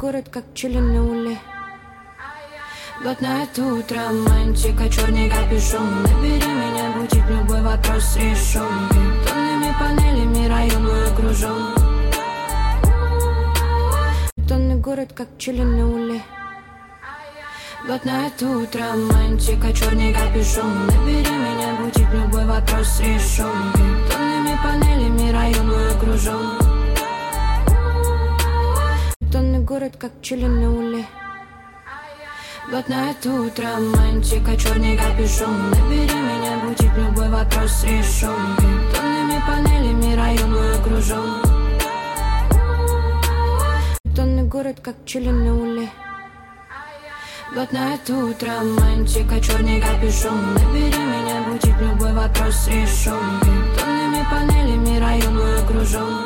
город, как Чили на уле. Блатная тут романтика, черный капюшон. Набери меня, будет любой вопрос решен. Бетонными панелями район мой окружен. Бетонный город, как Чили на уле. Блатная тут романтика, черный капюшон. Набери меня, будет любой вопрос решен. Бетонными панелями район мой окружен. Бетонный город, как Чили на уле. Блатная тут романтика, черный капюшон. Набери меня, будет любой вопрос решен. Бетонными панелями район мой окружен. Бетонный город, как Чили на уле. Блатная тут романтика, черный капюшон. Набери меня, будет любой вопрос решен. Бетонными панелями район мой окружен.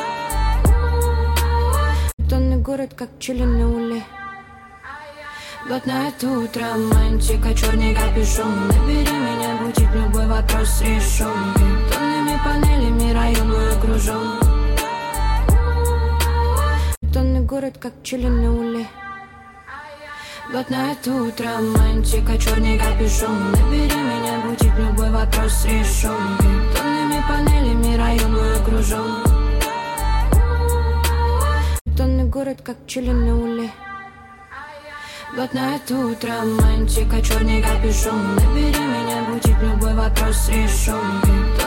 Бетонный город, как Чили на уле. Блатная тут романтика, черный капюшон. Набери меня, будет любой вопрос решен. Бетонными панелями район мой окружен. Бетонный город, как Чили на уле. Блатная тут романтика, черный капюшон. Набери меня, будет любой вопрос решен. Бетонными панелями район мой окружен. Бетонный город, как Чили на уле. Блатная тут романтика, черный капюшон. Набери меня, будет любой вопрос решен.